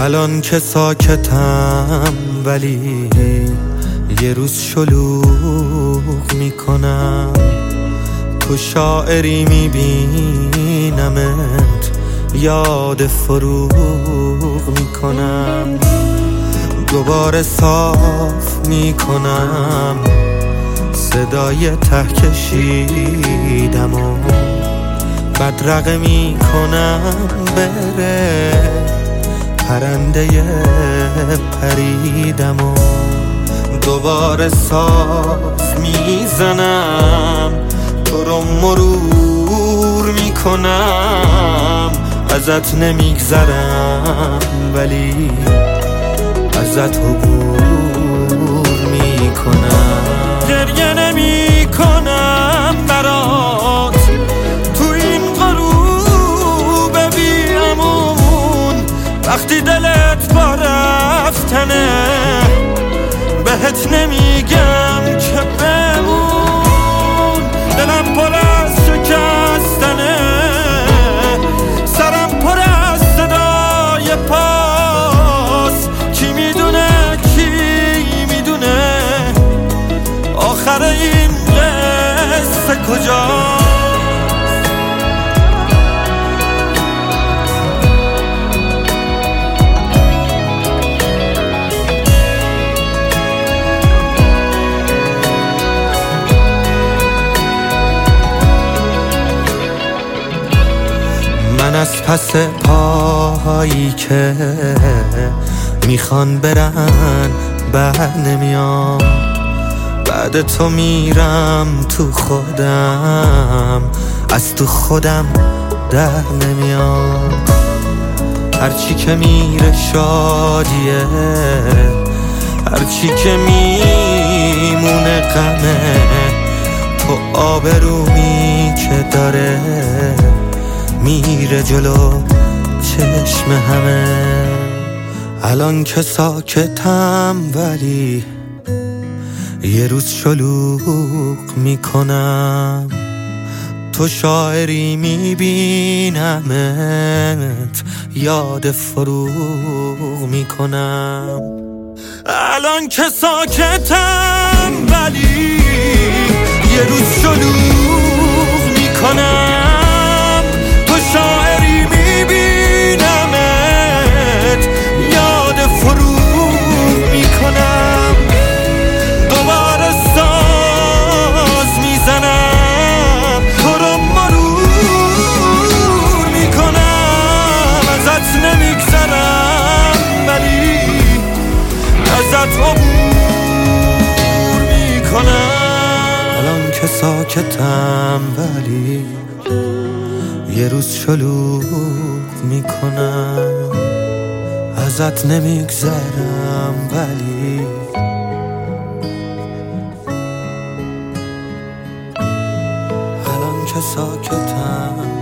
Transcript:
الان که ساکتم ولی یه روز شلوغ میکنم، تو شاعری میبینمت یاد فروغ میکنم، دوباره صاف میکنم صدای ته کشیدم و بدرقه میکنم بره پرنده پریدم و دوباره ساز میزنم تو رو مرور میکنم، ازت نمیگذرم ولی ازت عبور میکنم، گریه نمیکنم برات تو این غروب بی امون، وقتی دلت با رفتنه بهت نمیگم که بمون، دلم پر از شکستنه، سرم پر از صدای پاس، کی میدونه آخر این قصه کجاست؟ من از پس پاهایی که میخوان برن بر نمیام، بعد تو میرم تو خودم، از تو خودم در نمیام، هرچی که میره شادیه، هرچی که میمونه غمه، تو آبرومی که داره میره جلو چشم همه، الان که ساکتم ولی یه روز شلوغ میکنم، تو شاعری میبینمت یاد فروغ میکنم، الان که ساکتم ولی یه روز شلوغ میکنم، تو شاعری میبینمت یاد فروغ میکنم، دوباره ساز میزنم تو رو مرور میکنم، ازت نمیگذرم ولی ازت عبور میکنم، الان که ساکتم ولی یه روز شلوغ میکنم، ازت نمیگذرم ولی الان که ساکتم